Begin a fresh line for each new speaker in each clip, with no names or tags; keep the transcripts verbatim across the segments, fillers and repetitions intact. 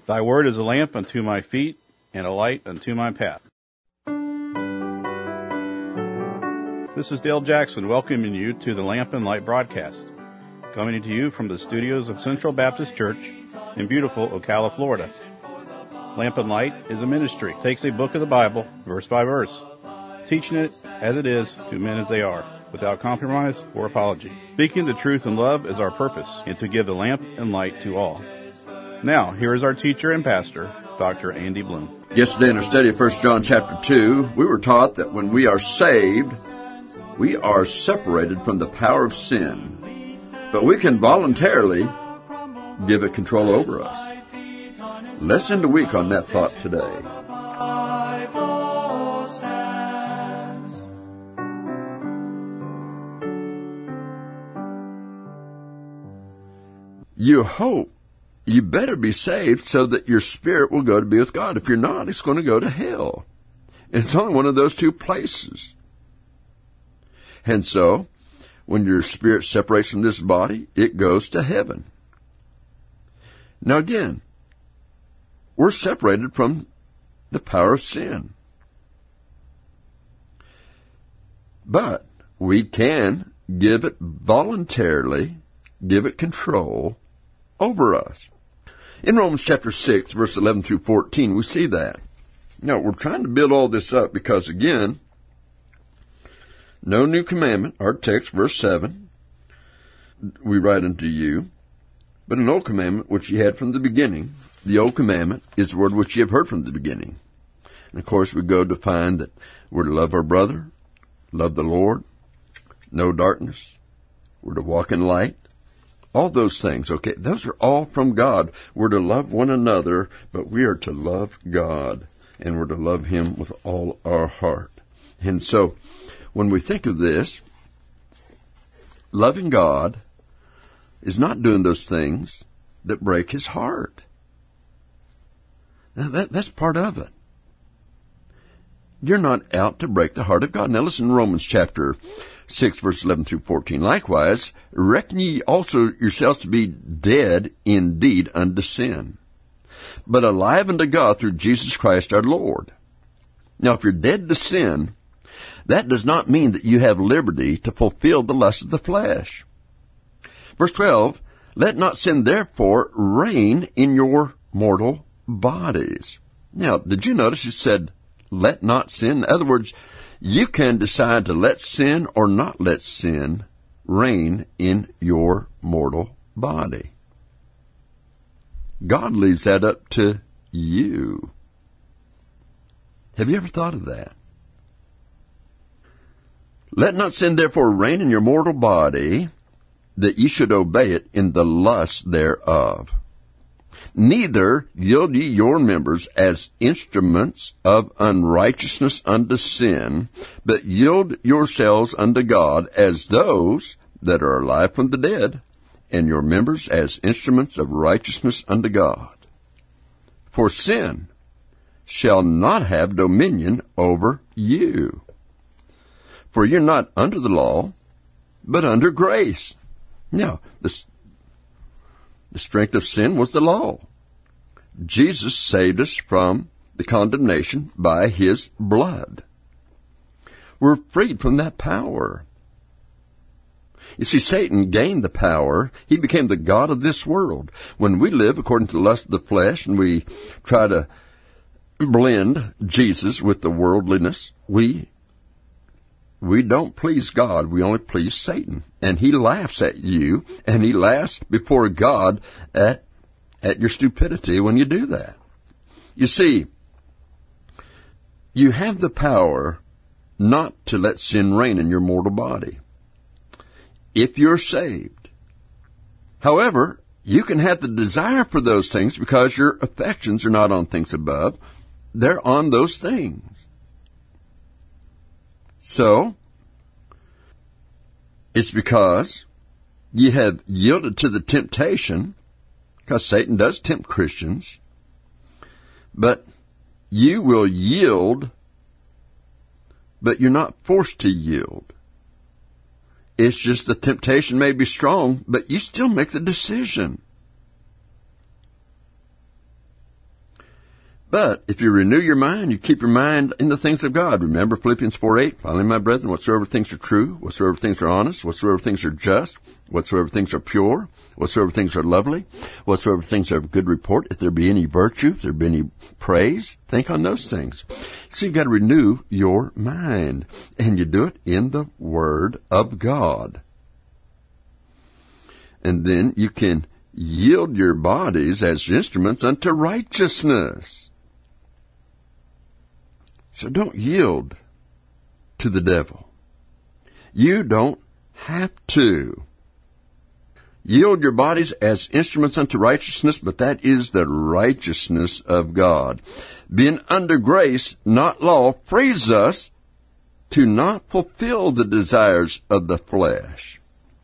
Thy word is a lamp unto my feet and a light unto my path. This is Dale Jackson welcoming you to the Lamp and Light broadcast, coming to you from the studios of Central Baptist Church in beautiful Ocala, Florida. Lamp and Light is a ministry. It takes a book of the Bible, verse by verse, teaching it as it is to men as they are, without compromise or apology. Speaking the truth in love is our purpose, and to give the lamp and light to all. Now, here is our teacher and pastor, Doctor Andy Bloom.
Yesterday in our study of First John chapter two, we were taught that when we are saved, we are separated from the power of sin, but we can voluntarily give it control over us. Let's end the week on that thought today. You hope you better be saved so that your spirit will go to be with God. If you're not, it's going to go to hell. It's only one of those two places. And so, when your spirit separates from this body, it goes to heaven. Now again, we're separated from the power of sin. But we can give it voluntarily, give it control over us. In Romans chapter six, verse eleven through fourteen, we see that. Now, we're trying to build all this up because, again, no new commandment, our text, verse seven, we write unto you, but an old commandment which ye had from the beginning. The old commandment is the word which ye have heard from the beginning. And, of course, we go to find that we're to love our brother, love the Lord, no darkness, we're to walk in light. All those things, okay, those are all from God. We're to love one another, but we are to love God, and we're to love Him with all our heart. And so, when we think of this, loving God is not doing those things that break His heart. Now, that, that's part of it. You're not out to break the heart of God. Now, listen to Romans chapter six, verse eleven through fourteen. Likewise, reckon ye also yourselves to be dead indeed unto sin, but alive unto God through Jesus Christ our Lord. Now, if you're dead to sin, that does not mean that you have liberty to fulfill the lust of the flesh. Verse twelve, let not sin therefore reign in your mortal bodies. Now, did you notice it said, let not sin? In other words, you can decide to let sin or not let sin reign in your mortal body. God leaves that up to you. Have you ever thought of that? Let not sin therefore reign in your mortal body, that ye should obey it in the lust thereof. Neither yield ye your members as instruments of unrighteousness unto sin, but yield yourselves unto God as those that are alive from the dead, and your members as instruments of righteousness unto God. For sin shall not have dominion over you. For you're not under the law, but under grace. Now, the, the strength of sin was the law. Jesus saved us from the condemnation by His blood. We're freed from that power. You see, Satan gained the power. He became the god of this world. When we live according to the lust of the flesh and we try to blend Jesus with the worldliness, we We don't please God, we only please Satan. And he laughs at you, and he laughs before God at, at your stupidity when you do that. You see, you have the power not to let sin reign in your mortal body, if you're saved. However, you can have the desire for those things because your affections are not on things above, they're on those things. So, it's because you have yielded to the temptation, because Satan does tempt Christians, but you will yield, but you're not forced to yield. It's just the temptation may be strong, but you still make the decision. But if you renew your mind, you keep your mind in the things of God. Remember Philippians four eight, finally, my brethren, whatsoever things are true, whatsoever things are honest, whatsoever things are just, whatsoever things are pure, whatsoever things are lovely, whatsoever things are of good report, if there be any virtue, if there be any praise, think on those things. So you've got to renew your mind, and you do it in the Word of God. And then you can yield your bodies as instruments unto righteousness. So don't yield to the devil. You don't have to. Yield your bodies as instruments unto righteousness, but that is the righteousness of God. Being under grace, not law, frees us to not fulfill the desires of the flesh.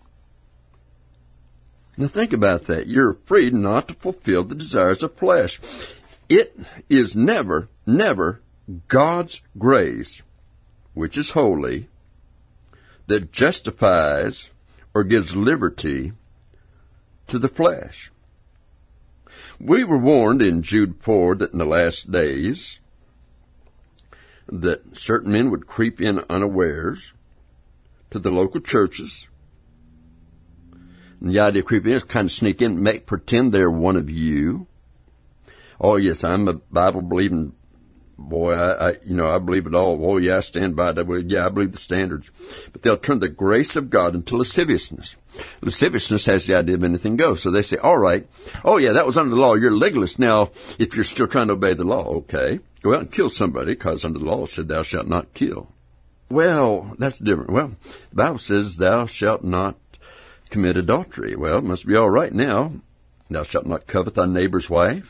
Now think about that. You're free not to fulfill the desires of flesh. It is never, never God's grace, which is holy, that justifies or gives liberty to the flesh. We were warned in Jude four that in the last days that certain men would creep in unawares to the local churches. And the idea of creeping in is kind of sneak in, make pretend they're one of you. Oh yes, I'm a Bible-believing boy. I, I, you know, I believe it all. Oh yeah, I stand by that. Well, yeah, I believe the standards. But they'll turn the grace of God into lasciviousness. Lasciviousness has the idea of anything goes. So they say, all right, oh yeah, that was under the law. You're a legalist now. If you're still trying to obey the law, okay, go out and kill somebody, because under the law it said, thou shalt not kill. Well, that's different. Well, the Bible says, thou shalt not commit adultery. Well, it must be all right now. Thou shalt not covet thy neighbor's wife.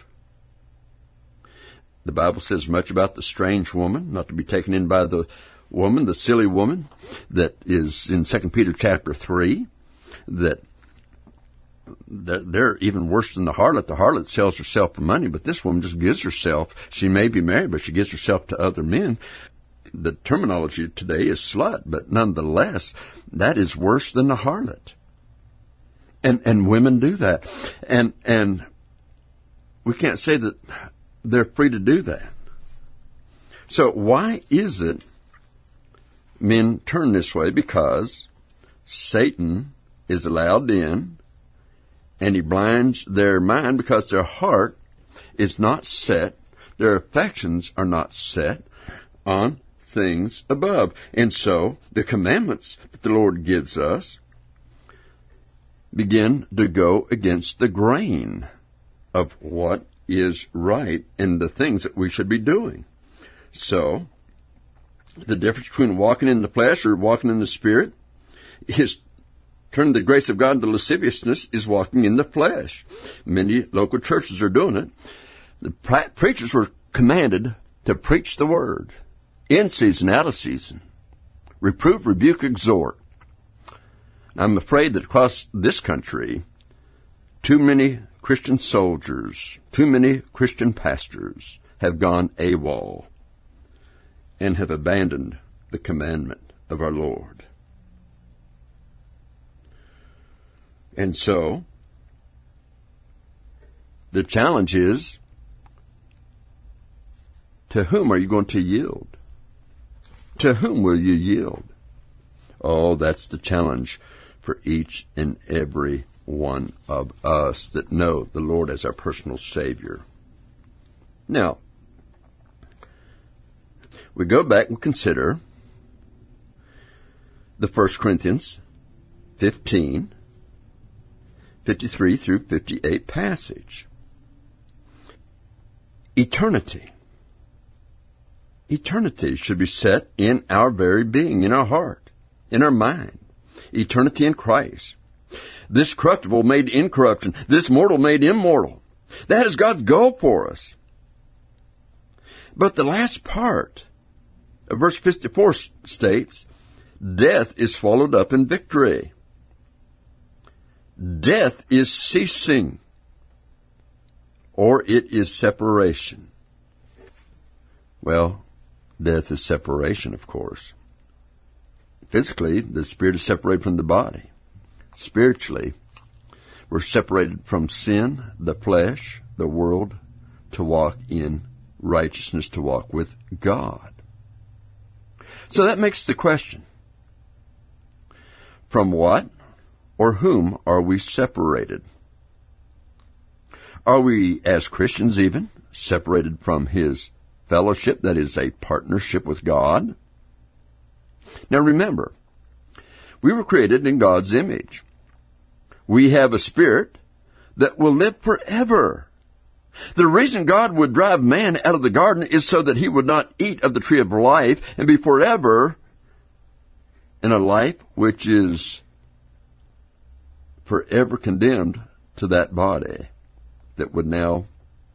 The Bible says much about the strange woman, not to be taken in by the woman, the silly woman, that is in Second Peter chapter three, that they're even worse than the harlot. The harlot sells herself for money, but this woman just gives herself. She may be married, but she gives herself to other men. The terminology today is slut, but nonetheless, that is worse than the harlot. And and women do that. And and we can't say that they're free to do that. So why is it men turn this way? Because Satan is allowed in, and he blinds their mind because their heart is not set, their affections are not set on things above. And so the commandments that the Lord gives us begin to go against the grain of what is right and the things that we should be doing. So, the difference between walking in the flesh or walking in the Spirit is turning the grace of God into lasciviousness is walking in the flesh. Many local churches are doing it. The pre- preachers were commanded to preach the Word in season, out of season. Reprove, rebuke, exhort. I'm afraid that across this country, too many Christian soldiers, too many Christian pastors have gone AWOL and have abandoned the commandment of our Lord. And so, the challenge is, to whom are you going to yield? To whom will you yield? Oh, that's the challenge for each and every one of us that know the Lord as our personal Savior. Now, we go back and consider the First Corinthians fifteen, fifty-three through fifty-eight passage. Eternity. Eternity should be set in our very being, in our heart, in our mind. Eternity in Christ. This corruptible made incorruption. This mortal made immortal. That is God's goal for us. But the last part of verse fifty-four states, death is swallowed up in victory. Death is ceasing, or it is separation. Well, death is separation, of course. Physically, the spirit is separated from the body. Spiritually, we're separated from sin, the flesh, the world, to walk in righteousness to walk with God. So that makes the question, from what or whom are we separated? Are we, as Christians even, separated from His fellowship, that is a partnership with God? Now remember, we were created in God's image. We have a spirit that will live forever. The reason God would drive man out of the garden is so that he would not eat of the tree of life and be forever in a life which is forever condemned to that body that would now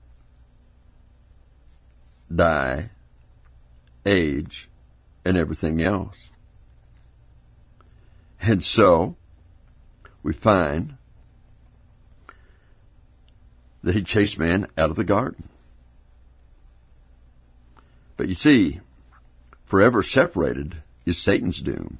die, age, and everything else. And so, we find that He chased man out of the garden. But you see, forever separated is Satan's doom.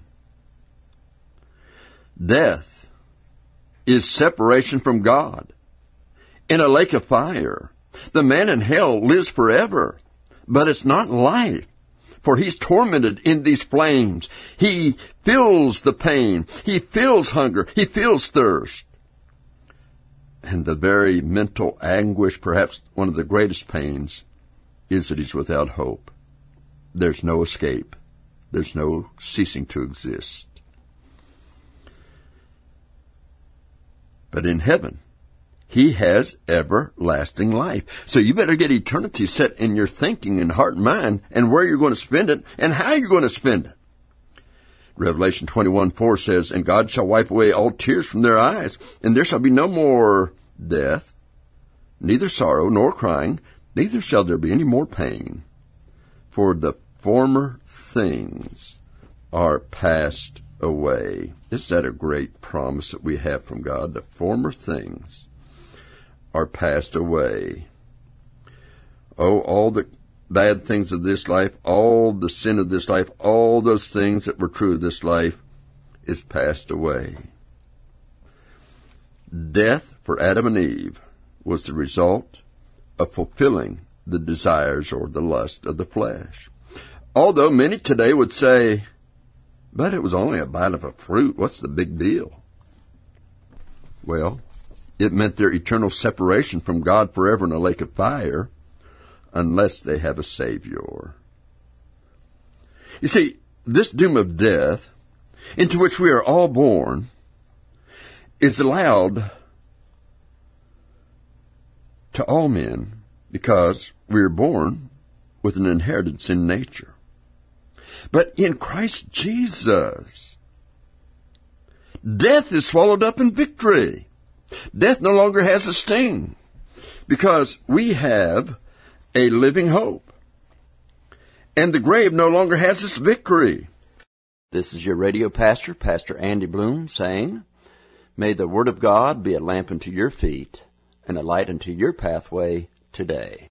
Death is separation from God in a lake of fire. The man in hell lives forever, but it's not life, for he's tormented in these flames. He feels the pain. He feels hunger. He feels thirst. And the very mental anguish, perhaps one of the greatest pains, is that he's without hope. There's no escape. There's no ceasing to exist. But in heaven, He has everlasting life. So you better get eternity set in your thinking and heart and mind, and where you're going to spend it and how you're going to spend it. Revelation twenty-one four says, "And God shall wipe away all tears from their eyes, and there shall be no more death, neither sorrow nor crying, neither shall there be any more pain. For the former things are passed away." Isn't that a great promise that we have from God? The former things are passed away. Oh, all the bad things of this life, all the sin of this life, all those things that were true of this life is passed away. Death for Adam and Eve was the result of fulfilling the desires or the lust of the flesh. Although many today would say, but it was only a bite of a fruit. What's the big deal? Well, it meant their eternal separation from God forever in a lake of fire, unless they have a Savior. You see, this doom of death, into which we are all born, is allowed to all men because we are born with an inherited sin nature. But in Christ Jesus, death is swallowed up in victory. Death no longer has a sting because we have a living hope. And the grave no longer has its victory.
This is your radio pastor, Pastor Andy Bloom, saying, may the Word of God be a lamp unto your feet and a light unto your pathway today.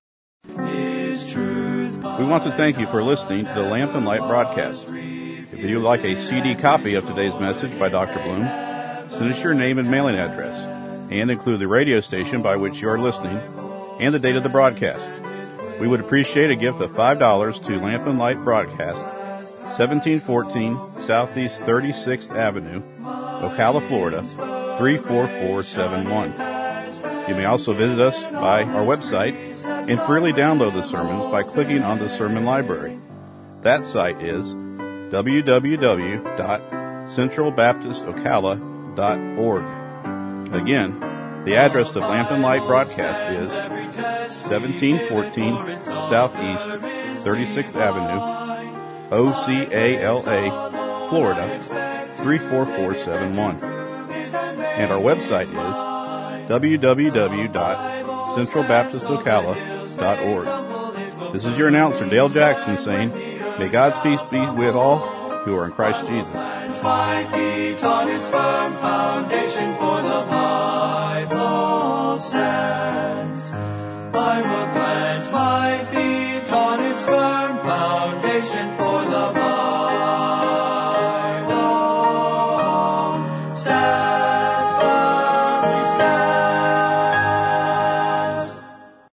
We want to thank you for listening to the Lamp and Light broadcast. If you'd like a C D copy of today's message by Doctor Bloom, send us your name and mailing address, and include the radio station by which you are listening and the date of the broadcast. We would appreciate a gift of five dollars to Lamp and Light Broadcast, seventeen fourteen Southeast thirty-sixth Avenue, Ocala, Florida, three four four seven one. You may also visit us by our website and freely download the sermons by clicking on the sermon library. That site is w w w dot central baptist ocala dot org. Again, the address of Lamp and Light Broadcast is seventeen fourteen Southeast thirty-sixth Avenue, O C A L A, Florida, three four four seven one. And our website is w w w dot central baptist ocala dot org. This is your announcer, Dale Jackson, saying, may God's peace be with all who are in Christ Jesus.
My feet on its firm foundation, for the Bible stands. I will plant my feet